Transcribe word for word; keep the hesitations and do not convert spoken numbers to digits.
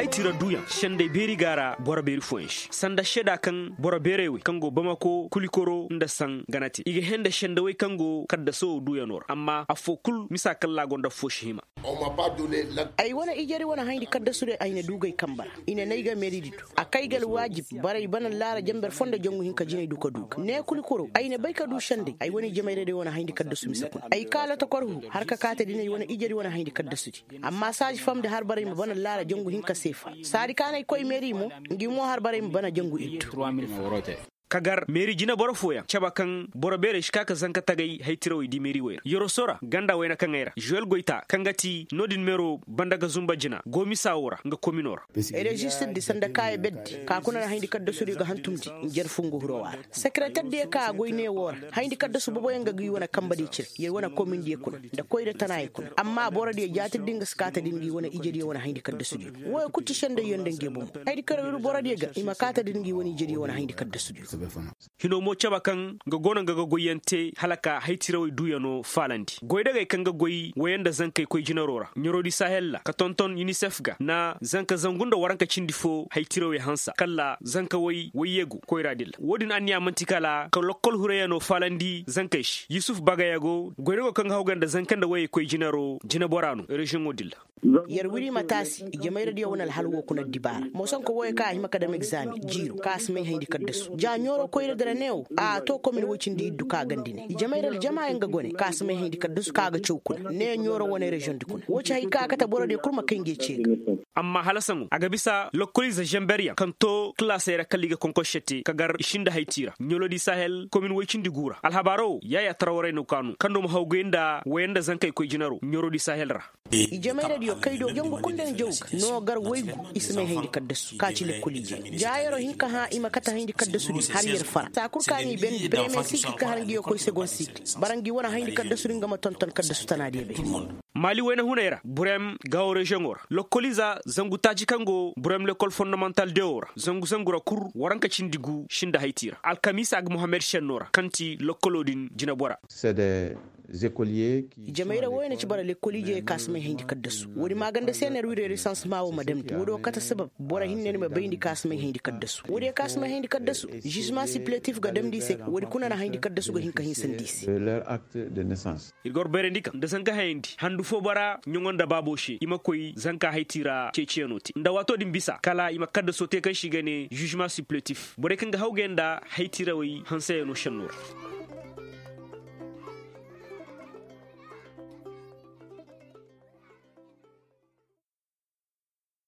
haitira duya shande beri gara bora beri foish sanda sheda kan bora berewe kango bamako kulikoro nda san ganati ige hende shande we kango kadda so duya nor amma afo kul misa kala gonda foshima ay wana ijari wana haindi kadda sude ayne dugay kambara ina nayga meriditu akaygal wajib baray bana lara jamber fonde jongu hinka jine duka duka ne kulikoro ayne bayka du shande ay woni jamayre de wana haindi kadda sumi sakun ay kala to korhu har ka kata dine wana ijari wana haindi kadda sudi amma saji famde har baray mo bana lara jongu hinka sefa sari kanay koy meri mo ngimo har baray mo bana jongu ittu kagar meri jina boro foya chaba kan boro bere shikaka zanka tagay haytiro di meri wer yoro sora ganda wena kangera joel goita kangati nodin mero bandaga zumba jina gomi sawora nga kominor e registre di sanda kay beddi ka kuna hayndi kadda suri ga hantumti jer fungo hurowar secrétaire de ka goyne wor hayndi kadda su bobo nga gi wona kambadi cir yer wona commune di kun da koyde tanay kun amma boro de jati dinga skata dingi wona ijedi wona hayndi kadda suri wo kutti shende yonde ngebum haydi karo boro de ga ima kata dingi woni ijedi wona hayndi kadda suri hino mo chaba kan ga gona ga goyente halaka haitirawi duyano falandi goyda ga kan ga goyi wayanda zankai koy jinarora nyorodi sahella ka tonton unicef ga na zanka zangunda waranka cindifo haitirawi hansa kala zanka way wayegu koy radil wodin anya mantikala ka lokol hureyano falandi zankaish yusuf bagayago goyda ga kan hawganda zankan da way koy jinaro jinaborano region odilla yar wuri matasi jamaira dia wona halwo kuna dibara mo son ko woy ka hima kadam exam jiro kas me haydi kaddasu ja nyoro koyre dara new a to komin wocindi iddu ka gandine jamaira jamaa nga gone kas me haydi kaddasu kaga chowkun ne nyoro wona region dikun woci hay ka kata borode kurma kenge cega amma halasangu aga bisa lokoliza jamberia kanto classera kaliga konkosheti kagar ishinda haytira nyolodi sahel komin wocindi gura alhabaro yaya trawore no kanu kando mo hawgenda wenda zankay koy jinaro nyoro di sahel ra jamaira dio kaydo jongo kunden jowga no gar woygu isme haydi kaddasu ka ci lekkolije jaayaro hinka ha ima kata haydi kaddasu har yer fara sa kurkani ben premier cycle ka hangi yo koy second cycle barangi wona haydi kaddasu ngama tonton kaddasu tanade be mali wena hunera burem gawo region or lokoliza zangu taji kango burem l'école fondamentale de or zangu zangura kur waranka cindigu shinda haytira alkamisa ag mohammed chenora kanti lokolodin jinabora c'est des écoliers qui jamaira woyna ci bara l'écolije kasme hindi kaddasu wodi maganda sener wire recensement wo madamti wodo kata sabab bora hinne me bayndi kasme hindi kaddasu wodi kasme hindi kaddasu jugement supplétif ga demdi se wodi kuna na hindi kaddasu ga hinka hin sandisi leur acte de naissance igor berendika de zanka hayndi handu fo bara nyongonda baboshi ima koy zanka haytira cechenoti nda wato dimbisa kala ima kaddaso te kan shigane jugement supplétif bore kanga hawgenda haytira wi hanse no shanur